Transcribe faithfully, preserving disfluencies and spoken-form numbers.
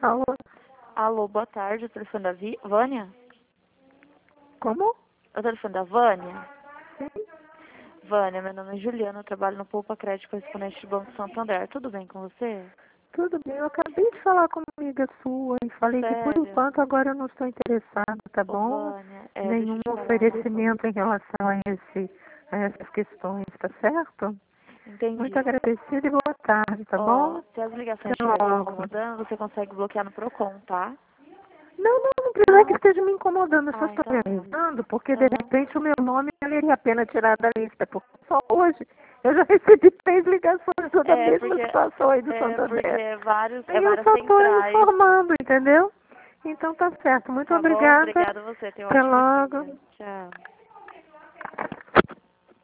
Alô? Alô, boa tarde, o telefone da Vi... Vânia? Como? O telefone da Vânia? Sim. Vânia, meu nome é Juliana, eu trabalho no Poupa Crédito Correspondente do Banco Santander. Tudo bem com você? Tudo bem, eu acabei de falar com uma amiga sua e falei que por Sério? enquanto agora eu não estou interessada, tá Ô, bom? Vânia, é, deixa Nenhum eu te falar. oferecimento em relação a, esse, a essas questões, tá certo? Entendi. Muito agradecida e boa tarde, tá Ó, bom? se as ligações Até estiverem logo. incomodando, você consegue bloquear no Procon, tá? Não, não, não precisa que esteja me incomodando, eu só Ah, estou me então tá. avisando, porque de Aham. repente o meu nome valeria a pena tirar da lista, porque só hoje eu já recebi três ligações toda a É, mesma porque... situação aí do É, porque Santander. é vários, E é eu várias só estou centrais. informando, entendeu? Então tá certo. Muito Tá bom? obrigada. Obrigada a você. Tenha um Até ótimo logo. dia. Tchau.